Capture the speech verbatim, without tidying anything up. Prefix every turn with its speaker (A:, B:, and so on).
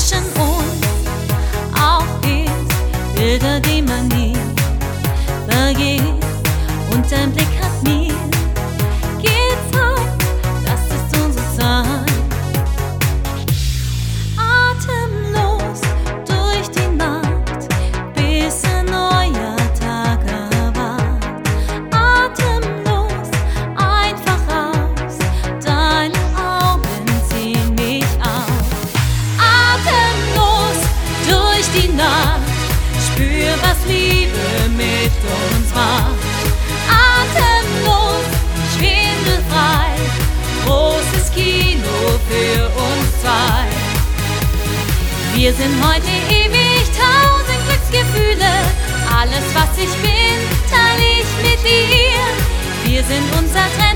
A: zwischen uns auch ist, Bilder, die man nie vergisst. Und dein Blick hat mir gezeigt, das ist unsere Zeit. Atemlos durch die Nacht, bis ein neuer Tag erwacht. Atemlos, einfach raus, deine Augen ziehen mich auf. Atemlos durch die Nacht, spür, was Liebe mit uns macht. Atemlos, schwindelfrei, großes Kino für uns zwei. Wir sind heute ewig, tausend Glücksgefühle. Alles, was ich bin, teile ich mit dir. Wir sind unzertrennlich.